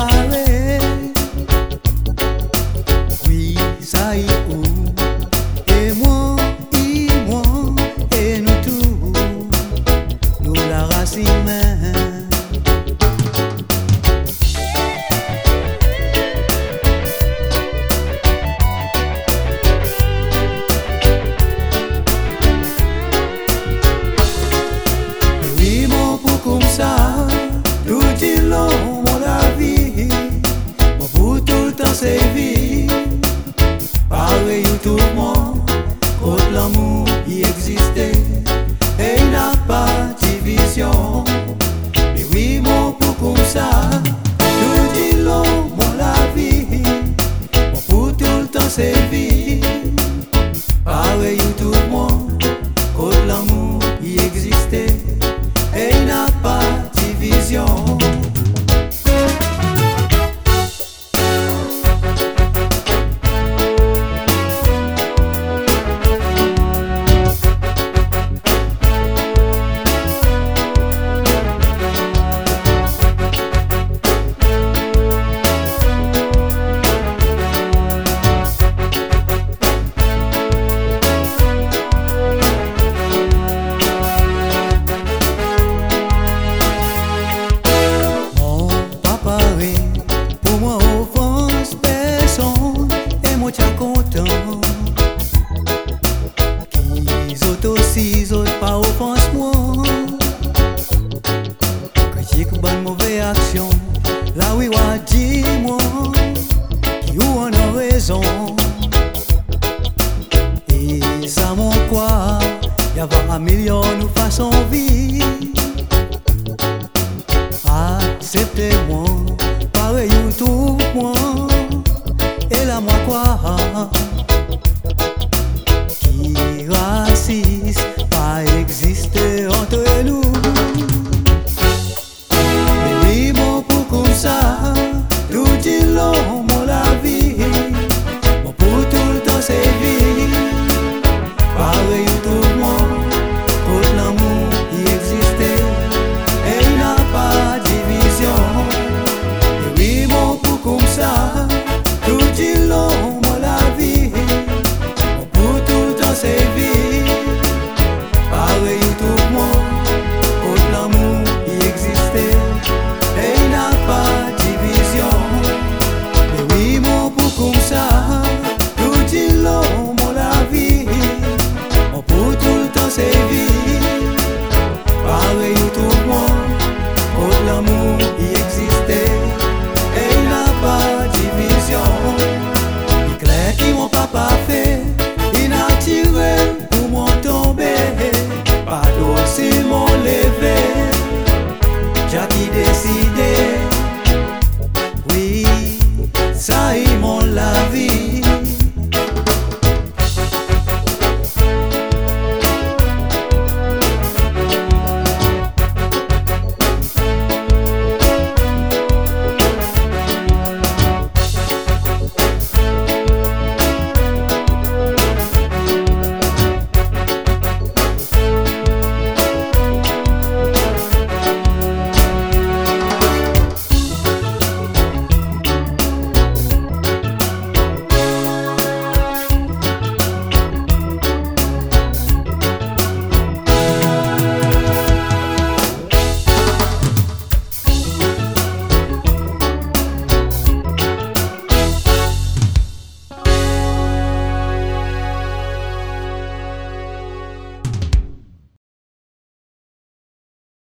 parler. Oui, ça y est où? Et moi, et nous tous, nous la racine même. Oui, mon pour comme ça, tout est long, mon vie, mon pour tout le temps c'est vie. Pareil tout le monde, contre l'amour y existait, et il n'a pas de division. Mais oui, mon pour comme ça, tout est long, mon vie, mon pour tout le temps c'est vie. Pareil tout le monde, contre l'amour y existait, et il n'a pas de division. Pour moi, offense personne, et moi tiens content. Qu'ils autres aussi, ils autres pas offense moi. Critique bonne mauvaise action, là oui, ouais, dis-moi, qui ou on a raison. Et ça m'en quoi, y a pas un million de façons de vivre.